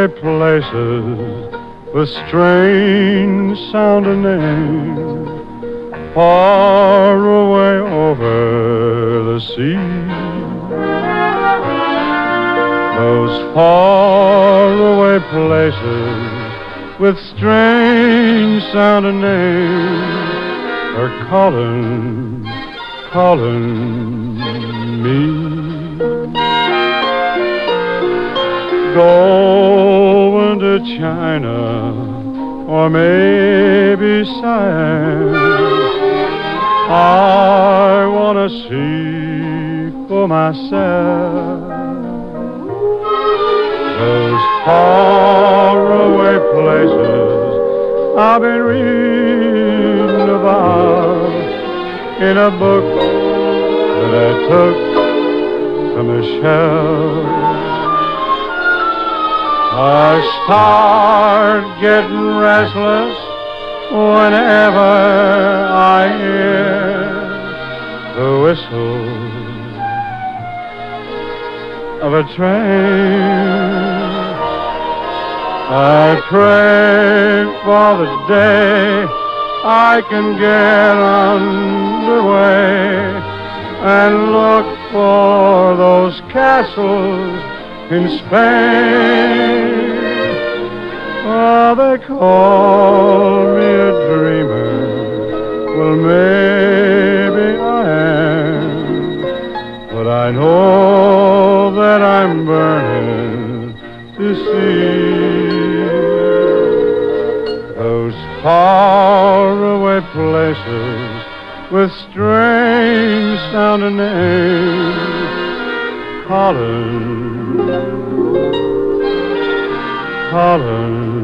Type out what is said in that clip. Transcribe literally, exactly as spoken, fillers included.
Faraway places with strange sounding names, far away over the sea. Those faraway places with strange sounding names are calling, calling me. Going to China or maybe Siam, I want to see for myself those faraway places I've been reading about in a book that I took from a shelf. I start getting restless whenever I hear the whistle of a train. I pray for the day I can get underway and look for those castles in Spain. Oh, they call me a dreamer. Well, maybe I am, but I know that I'm burning to see those faraway places with strange sounding names, calling, calling